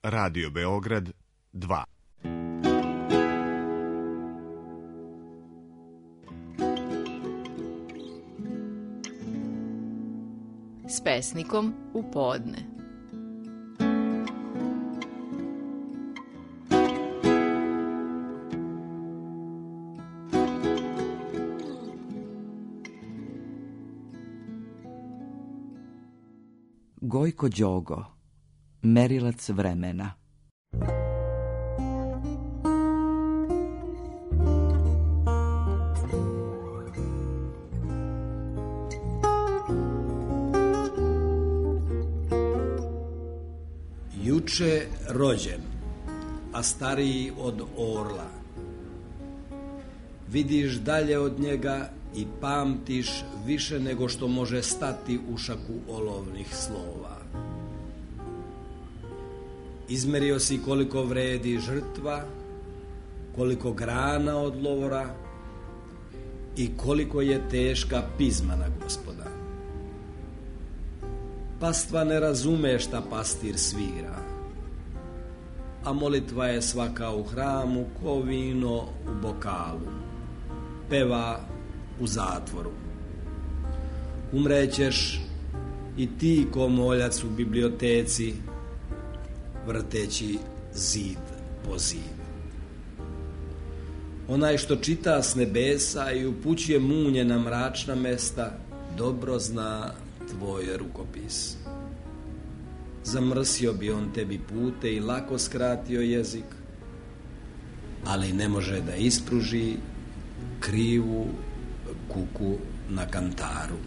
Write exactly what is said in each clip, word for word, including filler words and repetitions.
Radio Beograd dva. S pesnikom u podne. Gojko Đogo, merilac vremena. Juče rođen, a stariji od orla. Vidiš dalje od njega i pamtiš više nego što može stati u šaku olovnih slova. Izmerio si koliko vredi žrtva, koliko grana od lovora i koliko je teška pizmana Gospoda. Pastva ne razume šta pastir svira, a molitva je svaka u hramu ko vino u bokalu, peva u zatvoru. Umrećeš i ti ko moljac u biblioteci, vrteći zid po zid. Onaj što čita s nebesa i upućuje munje na mračna mesta, dobro zna tvoj rukopis. Zamrsio bi on tebi pute i lako skratio jezik, ali ne može da ispruži krivu kuku na kantaru.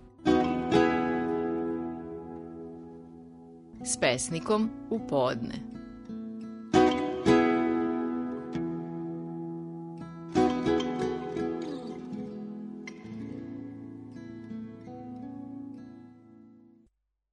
S pesnikom u podne.